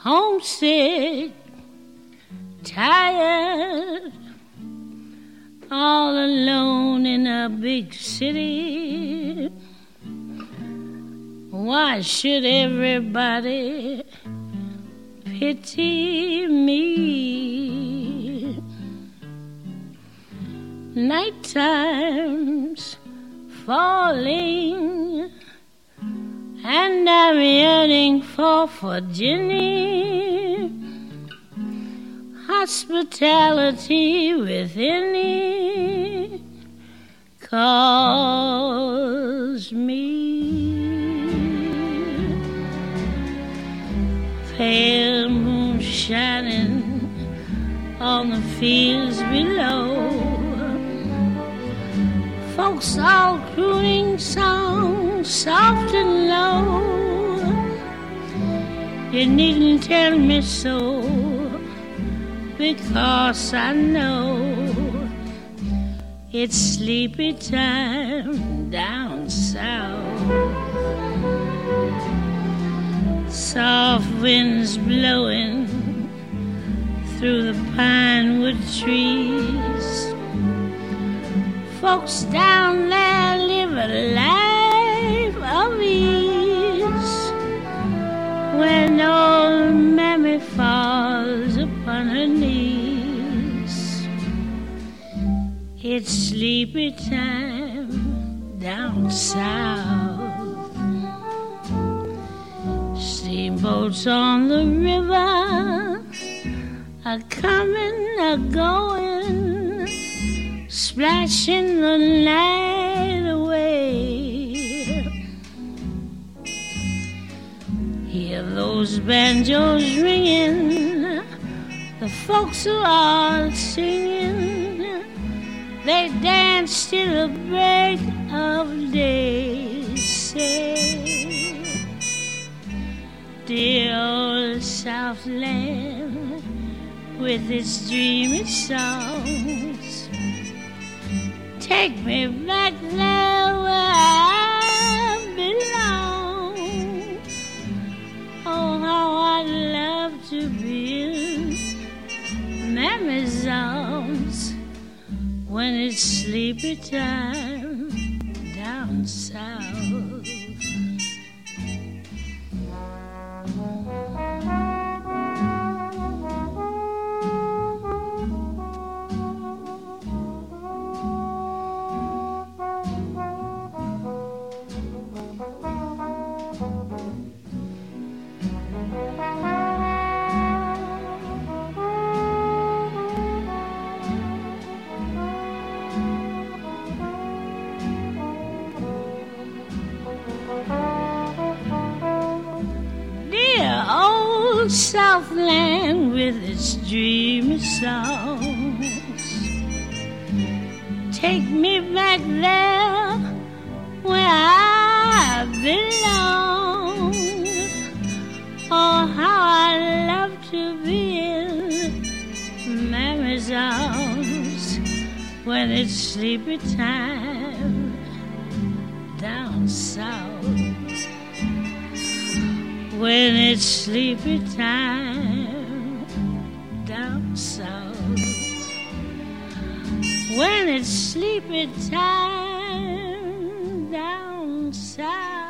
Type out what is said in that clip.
homesick, tired, all alone in a big city. Why should everybody pity me? Night time's falling, and I'm yearning for Virginia. Hospitality within it calls me. Pale moon shining on the fields below, folks all crooning songs soft and low. You needn't tell me so, because I know it's sleepy time down south. Soft winds blowing through the pinewood trees. Folks down there live a life of ease. When old Mammy falls upon her knees, it's sleepy time down south. Steamboats on the river are coming, are going, splashing the night away. Hear those banjos ringing, the folks are all singing. They dance till the break of day. Say, dear old Southland with its dreamy songs, take me back there where I belong. Oh, how I'd love to be in Mammy's arms when it's sleepy time down south. Southland with its dreamy songs, take me back there where I belong. Oh, how I love to be in Mammy's arms when it's sleepy time down south. When it's sleepy time down south. When it's sleepy time down south.